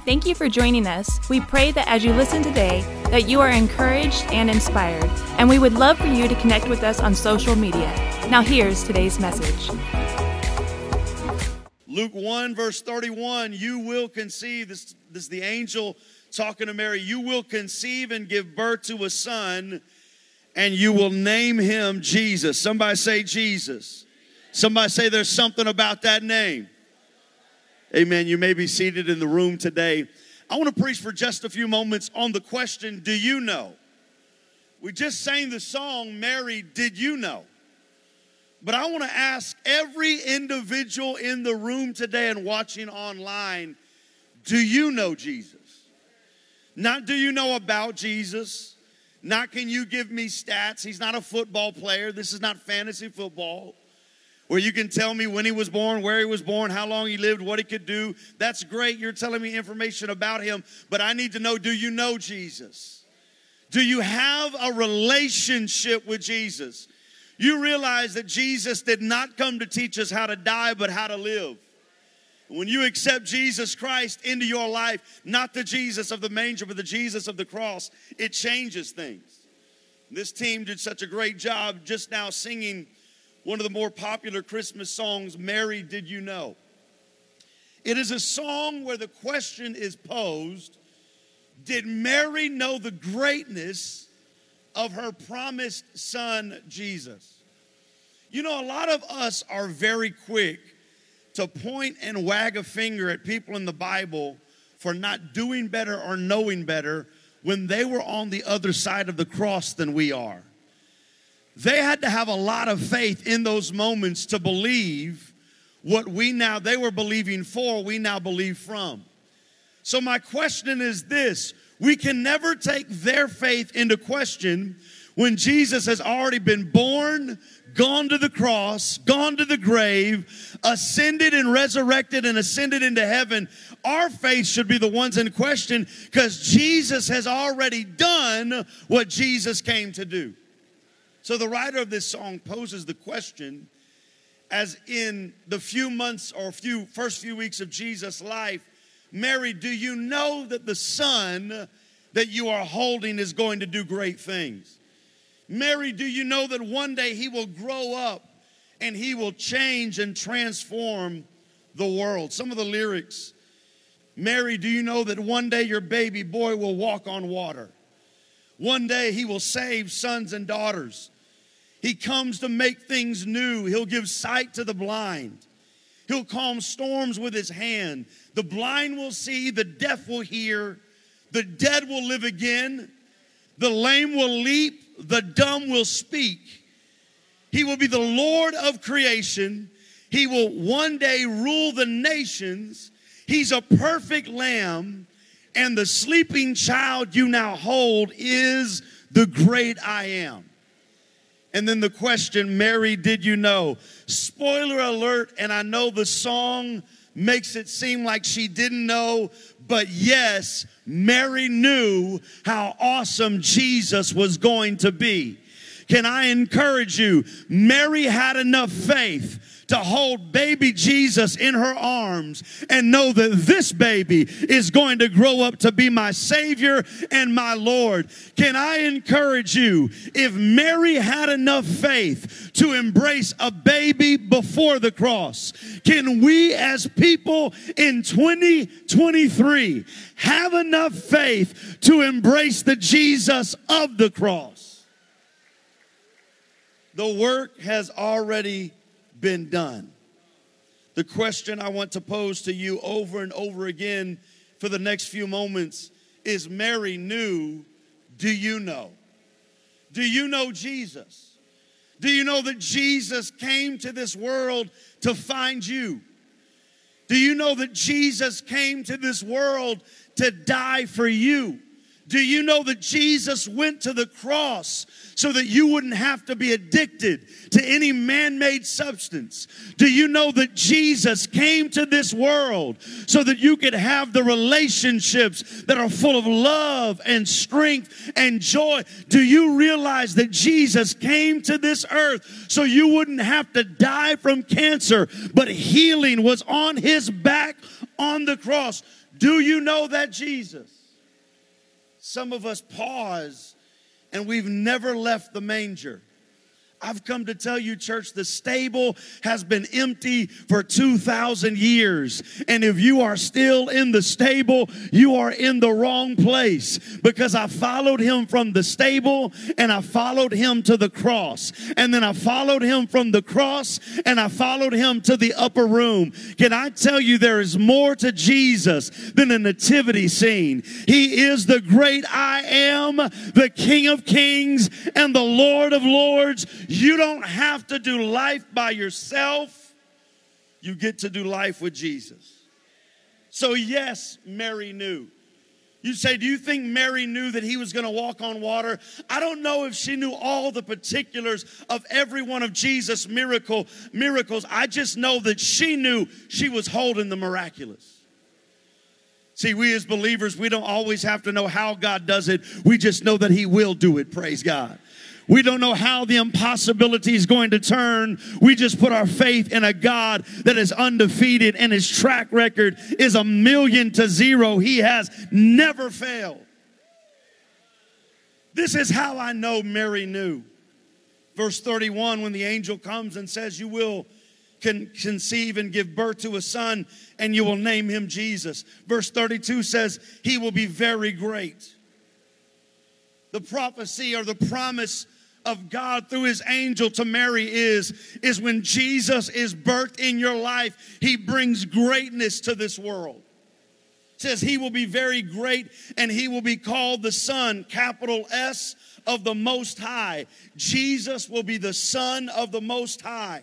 Thank you for joining us. We pray that as you listen today, that you are encouraged and inspired, and we would love for you to connect with us on social media. Now here's today's message. Luke 1 verse 31, you will conceive, this is the angel talking to Mary, you will conceive and give birth to a son, and you will name him Jesus. Somebody say Jesus. Somebody say there's something about that name. Amen. You may be seated in the room today. I want to preach for just a few moments on the question, do you know? We just sang the song, Mary, did you know? But I want to ask every individual in the room today and watching online, do you know Jesus? Not do you know about Jesus? Not can you give me stats? He's not a football player. This is not fantasy football, where you can tell me when he was born, where he was born, how long he lived, what he could do. That's great. You're telling me information about him. But I need to know, do you know Jesus? Do you have a relationship with Jesus? You realize that Jesus did not come to teach us how to die, but how to live. When you accept Jesus Christ into your life, not the Jesus of the manger, but the Jesus of the cross, it changes things. This team did such a great job just now singing one of the more popular Christmas songs, Mary, Did You Know? It is a song where the question is posed, did Mary know the greatness of her promised son, Jesus? You know, a lot of us are very quick to point and wag a finger at people in the Bible for not doing better or knowing better when they were on the other side of the cross than we are. They had to have a lot of faith in those moments to believe what they were believing for, we now believe from. So my question is this: we can never take their faith into question when Jesus has already been born, gone to the cross, gone to the grave, ascended and resurrected and ascended into heaven. Our faith should be the ones in question because Jesus has already done what Jesus came to do. So the writer of this song poses the question, as in the few months or first few weeks of Jesus' life, Mary, do you know that the son that you are holding is going to do great things? Mary, do you know that one day he will grow up and he will change and transform the world? Some of the lyrics, Mary, do you know that one day your baby boy will walk on water? One day he will save sons and daughters. He comes to make things new. He'll give sight to the blind. He'll calm storms with his hand. The blind will see, the deaf will hear, the dead will live again, the lame will leap, the dumb will speak. He will be the Lord of creation. He will one day rule the nations. He's a perfect lamb, and the sleeping child you now hold is the great I am. And then the question, Mary, did you know? Spoiler alert, and I know the song makes it seem like she didn't know, but yes, Mary knew how awesome Jesus was going to be. Can I encourage you? Mary had enough faith to hold baby Jesus in her arms and know that this baby is going to grow up to be my Savior and my Lord. Can I encourage you, if Mary had enough faith to embrace a baby before the cross, can we as people in 2023 have enough faith to embrace the Jesus of the cross? The work has already been done. The question I want to pose to you over and over again for the next few moments is, Mary knew, do you know? Do you know Jesus? Do you know that Jesus came to this world to find you? Do you know that Jesus came to this world to die for you? Do you know that Jesus went to the cross so that you wouldn't have to be addicted to any man-made substance? Do you know that Jesus came to this world so that you could have the relationships that are full of love and strength and joy? Do you realize that Jesus came to this earth so you wouldn't have to die from cancer, but healing was on his back on the cross? Do you know that Jesus? Some of us pause and we've never left the manger. I've come to tell you, church, the stable has been empty for 2,000 years. And if you are still in the stable, you are in the wrong place, because I followed him from the stable and I followed him to the cross. And then I followed him from the cross and I followed him to the upper room. Can I tell you, there is more to Jesus than a nativity scene. He is the great I am, the King of Kings and the Lord of Lords. You don't have to do life by yourself. You get to do life with Jesus. So yes, Mary knew. You say, do you think Mary knew that he was going to walk on water? I don't know if she knew all the particulars of every one of Jesus' miracles. I just know that she knew she was holding the miraculous. See, we as believers, we don't always have to know how God does it. We just know that he will do it, praise God. We don't know how the impossibility is going to turn. We just put our faith in a God that is undefeated, and his track record is 1,000,000. He has never failed. This is how I know Mary knew. Verse 31, when the angel comes and says, you will conceive and give birth to a son, and you will name him Jesus. Verse 32 says, he will be very great. The prophecy or the promise of God through his angel to Mary is when Jesus is birthed in your life, he brings greatness to this world. It says he will be very great, and he will be called the Son, capital S, of the Most High. Jesus will be the Son of the Most High.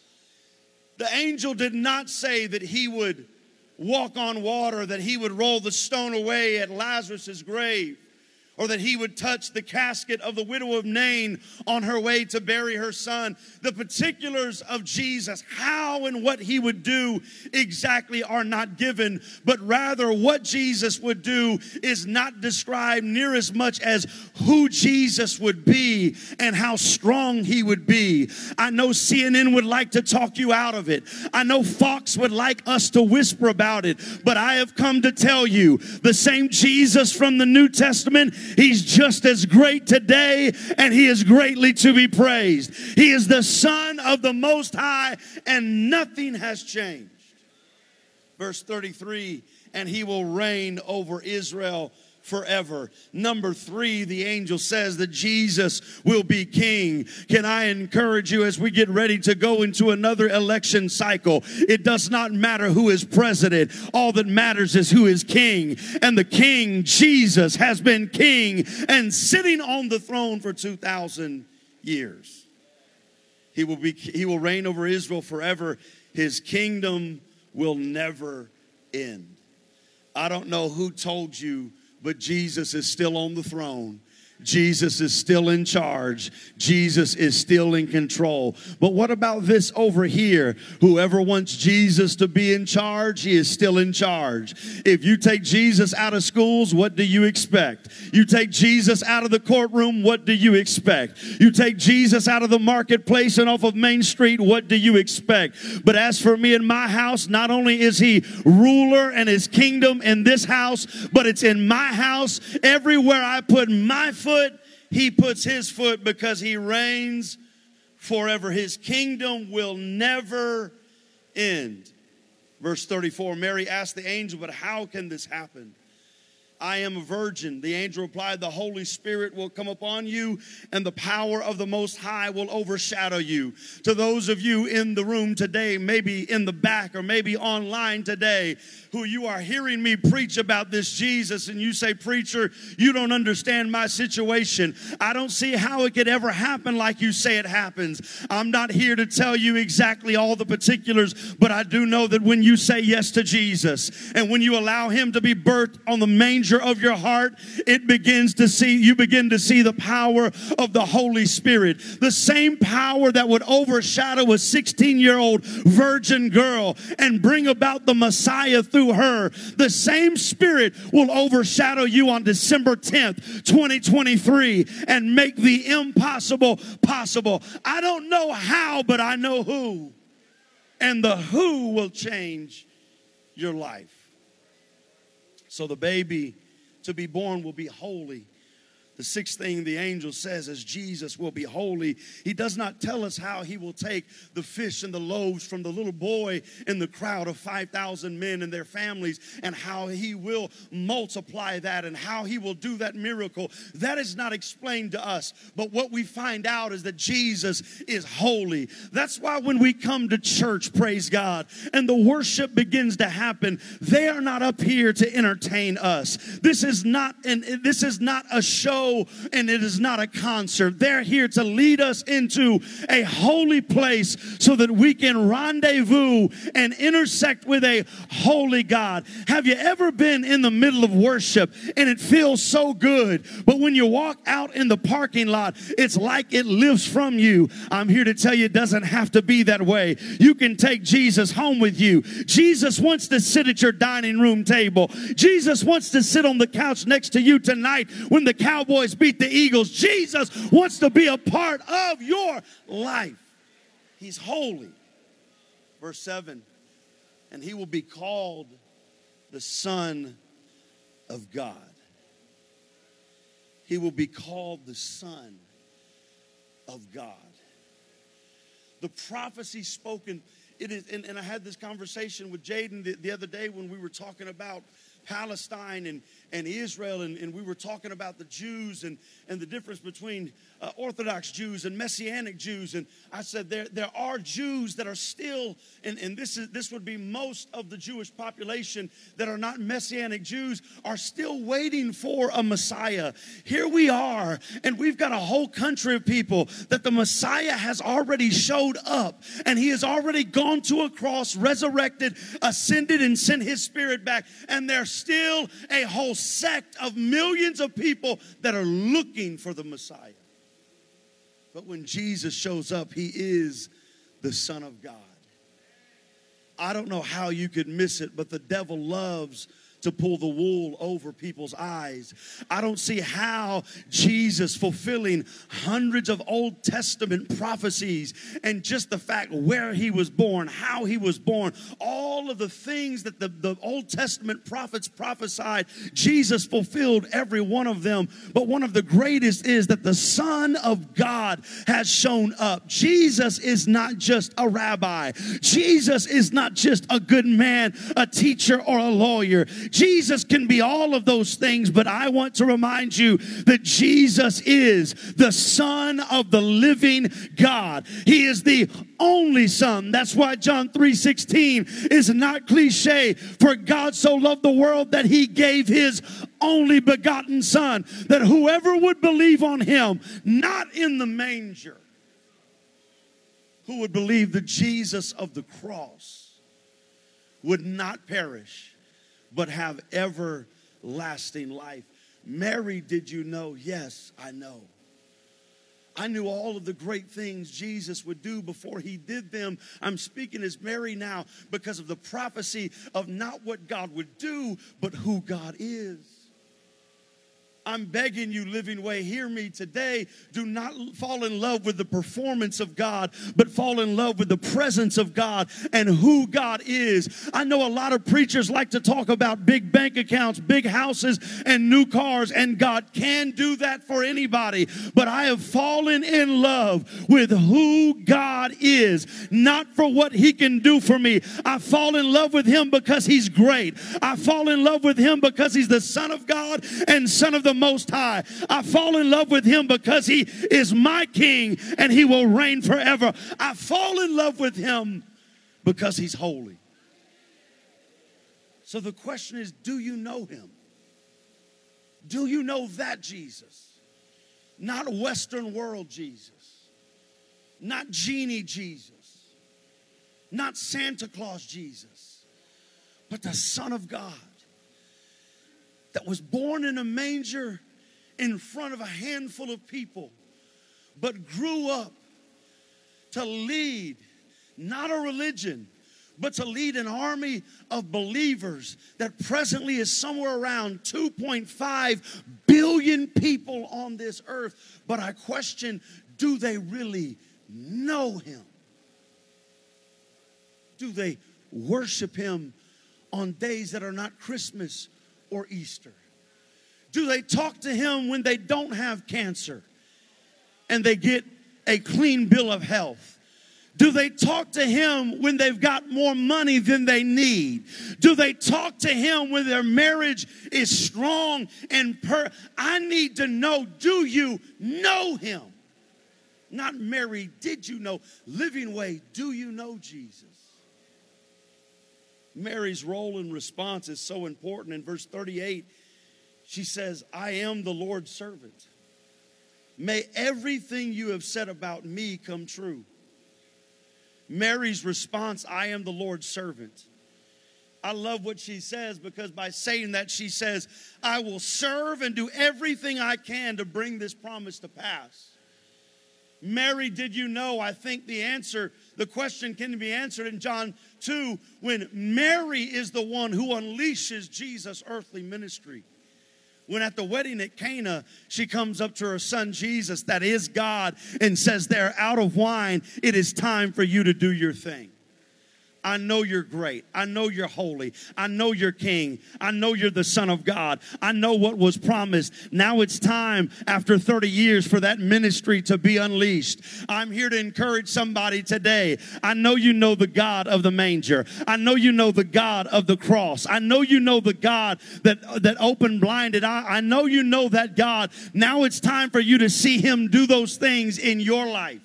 The angel did not say that he would walk on water, that he would roll the stone away at Lazarus' grave, or that he would touch the casket of the widow of Nain on her way to bury her son. The particulars of Jesus, how and what he would do exactly, are not given, but rather what Jesus would do is not described near as much as who Jesus would be and how strong he would be. I know CNN would like to talk you out of it. I know Fox would like us to whisper about it, but I have come to tell you, the same Jesus from the New Testament, he's just as great today, and he is greatly to be praised. He is the Son of the Most High, and nothing has changed. Verse 33, and he will reign over Israel forever. Number 3, the angel says that Jesus will be king. Can I encourage you, as we get ready to go into another election cycle, it does not matter who is president. All that matters is who is king. And the king, Jesus, has been king and sitting on the throne for 2,000 years. He will reign over Israel forever. His kingdom will never end. I don't know who told you, but Jesus is still on the throne. Jesus is still in charge. Jesus is still in control. But what about this over here? Whoever wants Jesus to be in charge, he is still in charge. If you take Jesus out of schools, what do you expect? You take Jesus out of the courtroom, what do you expect? You take Jesus out of the marketplace and off of Main Street, what do you expect? But as for me and my house, not only is he ruler and his kingdom in this house, but it's in my house. Everywhere I put my foot, he puts his foot, because he reigns forever. His kingdom will never end. Verse 34, Mary asked the angel, but how can this happen? I am a virgin. The angel replied, the Holy Spirit will come upon you, and the power of the Most High will overshadow you. To those of you in the room today, maybe in the back or maybe online today, who you are hearing me preach about this Jesus, and you say, preacher, you don't understand my situation. I don't see how it could ever happen like you say it happens. I'm not here to tell you exactly all the particulars, but I do know that when you say yes to Jesus, and when you allow him to be birthed on the manger of your heart, you begin to see the power of the Holy Spirit. The same power that would overshadow a 16-year-old virgin girl and bring about the Messiah through her. The same Spirit will overshadow you on December 10th, 2023, and make the impossible possible. I don't know how, but I know who. And the who will change your life. So the baby to be born will be holy. The sixth thing the angel says is Jesus will be holy. He does not tell us how he will take the fish and the loaves from the little boy in the crowd of 5,000 men and their families and how he will multiply that and how he will do that miracle. That is not explained to us. But what we find out is that Jesus is holy. That's why when we come to church, praise God, and the worship begins to happen, they are not up here to entertain us. This is not a show. And it is not a concert. They're here to lead us into a holy place so that we can rendezvous and intersect with a holy God. Have you ever been in the middle of worship and it feels so good, but when you walk out in the parking lot, it's like it lives from you? I'm here to tell you it doesn't have to be that way. You can take Jesus home with you. Jesus wants to sit at your dining room table. Jesus wants to sit on the couch next to you tonight when the Cowboys beat the Eagles. Jesus wants to be a part of your life. He's holy. Verse 7, and he will be called the Son of God. He will be called the Son of God. The prophecy spoken, it is, and I had this conversation with Jaden the other day when we were talking about Palestine and Israel, and we were talking about the Jews and the difference between Orthodox Jews and Messianic Jews. And I said there are Jews that are still, and this would be most of the Jewish population that are not Messianic Jews, are still waiting for a Messiah. Here we are, and we've got a whole country of people that the Messiah has already showed up, and he has already gone to a cross, resurrected, ascended, and sent his spirit back. And there's still a whole sect of millions of people that are looking for the Messiah. But when Jesus shows up, he is the Son of God. I don't know how you could miss it, but the devil loves to pull the wool over people's eyes. I don't see how Jesus fulfilling hundreds of Old Testament prophecies and just the fact where he was born, how he was born, all of the things that the Old Testament prophets prophesied, Jesus fulfilled every one of them. But one of the greatest is that the Son of God has shown up. Jesus is not just a rabbi. Jesus is not just a good man, a teacher, or a lawyer. Jesus can be all of those things, but I want to remind you that Jesus is the Son of the living God. He is the only Son. That's why John 3:16 is not cliche. For God so loved the world that he gave his only begotten Son, that whoever would believe on him, not in the manger, who would believe the Jesus of the cross would not perish, but have everlasting life. Mary, did you know? Yes, I know. I knew all of the great things Jesus would do before he did them. I'm speaking as Mary now because of the prophecy of not what God would do, but who God is. I'm begging you, Living Way, hear me today. Do not fall in love with the performance of God, but fall in love with the presence of God and who God is. I know a lot of preachers like to talk about big bank accounts, big houses, and new cars, and God can do that for anybody. But I have fallen in love with who God is, not for what he can do for me. I fall in love with him because he's great. I fall in love with him because he's the Son of God and Son of the Most High. I fall in love with him because he is my King and he will reign forever. I fall in love with him because he's holy. So the question is, do you know him? Do you know that Jesus? Not Western world Jesus. Not genie Jesus. Not Santa Claus Jesus. But the Son of God, that was born in a manger in front of a handful of people, but grew up to lead not a religion, but to lead an army of believers that presently is somewhere around 2.5 billion people on this earth. But I question, do they really know him? Do they worship him on days that are not Christmas or Easter? Do they talk to him when they don't have cancer and they get a clean bill of health? Do they talk to him when they've got more money than they need? Do they talk to him when their marriage is strong and I need to know, do you know him? Not Mary, did you know? Living Way, do you know Jesus? Mary's role and response is so important. In verse 38, she says, I am the Lord's servant. May everything you have said about me come true. Mary's response, I am the Lord's servant. I love what she says, because by saying that, she says, I will serve and do everything I can to bring this promise to pass. Mary, did you know? I think the question can be answered in John 2 when Mary is the one who unleashes Jesus' earthly ministry. When at the wedding at Cana, she comes up to her son Jesus, that is God, and says, they're out of wine. It is time for you to do your thing. I know you're great. I know you're holy. I know you're king. I know you're the Son of God. I know what was promised. Now it's time, after 30 years, for that ministry to be unleashed. I'm here to encourage somebody today. I know you know the God of the manger. I know you know the God of the cross. I know you know the God that opened blinded eye. I know you know that God. Now it's time for you to see him do those things in your life.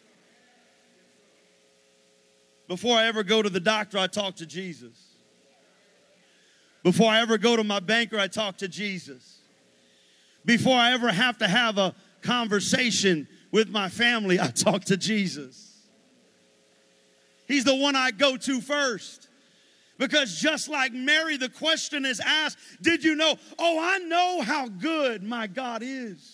Before I ever go to the doctor, I talk to Jesus. Before I ever go to my banker, I talk to Jesus. Before I ever have to have a conversation with my family, I talk to Jesus. He's the one I go to first. Because just like Mary, the question is asked, did you know? Oh, I know how good my God is.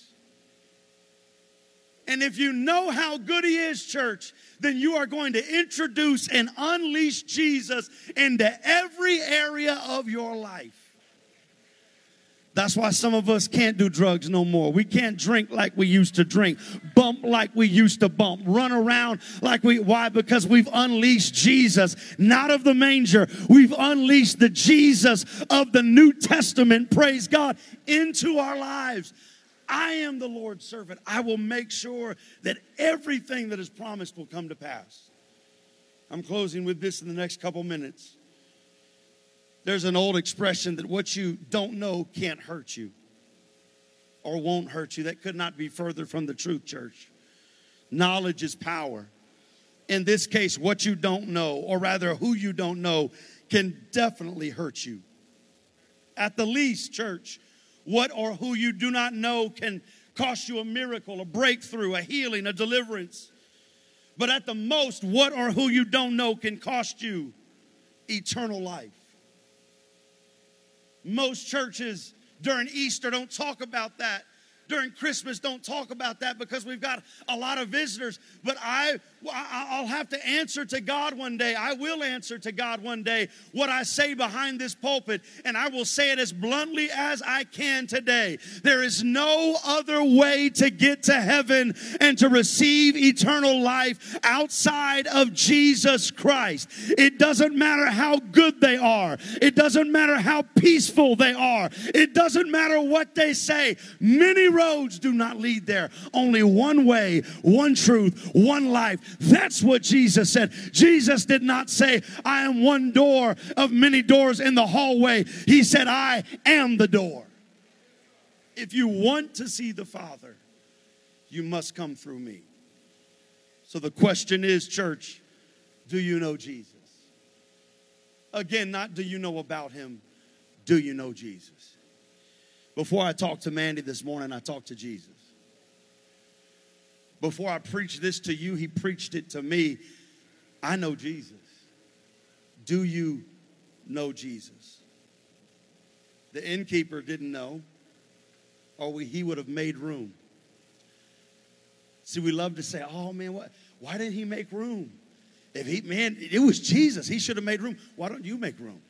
And if you know how good he is, church, then you are going to introduce and unleash Jesus into every area of your life. That's why some of us can't do drugs no more. We can't drink like we used to drink, bump like we used to bump, run around why? Because we've unleashed Jesus, not of the manger. We've unleashed the Jesus of the New Testament, praise God, into our lives. I am the Lord's servant. I will make sure that everything that is promised will come to pass. I'm closing with this in the next couple minutes. There's an old expression that what you don't know can't hurt you or won't hurt you. That could not be further from the truth, church. Knowledge is power. In this case, what you don't know, or rather who you don't know, can definitely hurt you. At the least, church, what or who you do not know can cost you a miracle, a breakthrough, a healing, a deliverance. But at the most, what or who you don't know can cost you eternal life. Most churches during Easter don't talk about that. During Christmas, don't talk about that because we've got a lot of visitors. But I'll have to answer to God one day. I will answer to God one day what I say behind this pulpit. And I will say it as bluntly as I can today. There is no other way to get to heaven and to receive eternal life outside of Jesus Christ. It doesn't matter how good they are. It doesn't matter how peaceful they are. It doesn't matter what they say. Many roads do not lead there. Only one way, one truth, one life. That's what Jesus said. Jesus did not say, I am one door of many doors in the hallway. He said, I am the door. If you want to see the Father, you must come through me. So the question is, church, do you know Jesus? Again, not do you know about him, do you know Jesus? Before I talked to Mandy this morning, I talked to Jesus. Before I preached this to you, he preached it to me. I know Jesus. Do you know Jesus? The innkeeper didn't know, or he would have made room. See, we love to say, oh man, why didn't he make room? It was Jesus. He should have made room. Why don't you make room?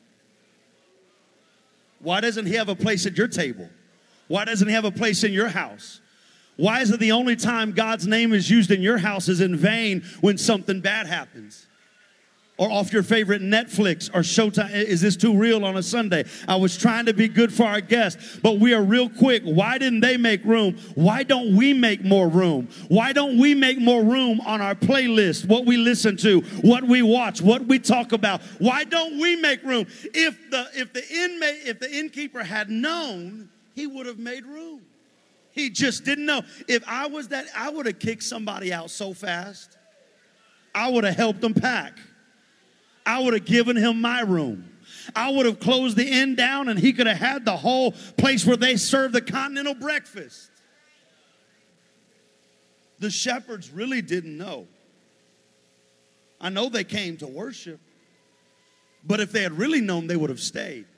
Why doesn't he have a place at your table? Why doesn't he have a place in your house? Why is it the only time God's name is used in your house is in vain when something bad happens? or off your favorite Netflix or Showtime. Is this too real on a Sunday? I was trying to be good for our guests, but we are real quick. Why didn't they make room? Why don't we make more room? Why don't we make more room on our playlist, what we listen to, what we watch, what we talk about? Why don't we make room? If the innkeeper had known, he would have made room. He just didn't know. If I was that, I would have kicked somebody out so fast. I would have helped them pack. I would have given him my room. I would have closed the inn down and he could have had the whole place where they serve the continental breakfast. The shepherds really didn't know. I know they came to worship, but if they had really known, they would have stayed.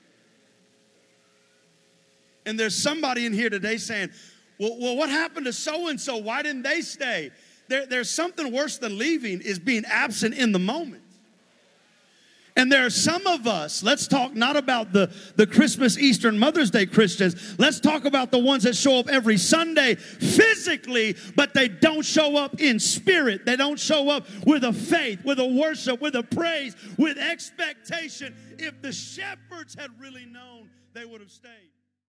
And there's somebody in here today saying, well, what happened to so-and-so? Why didn't they stay? There's something worse than leaving is being absent in the moment. And there are some of us, let's talk not about the Christmas, Easter, and Mother's Day Christians. Let's talk about the ones that show up every Sunday physically, but they don't show up in spirit. They don't show up with a faith, with a worship, with a praise, with expectation. If the shepherds had really known, they would have stayed.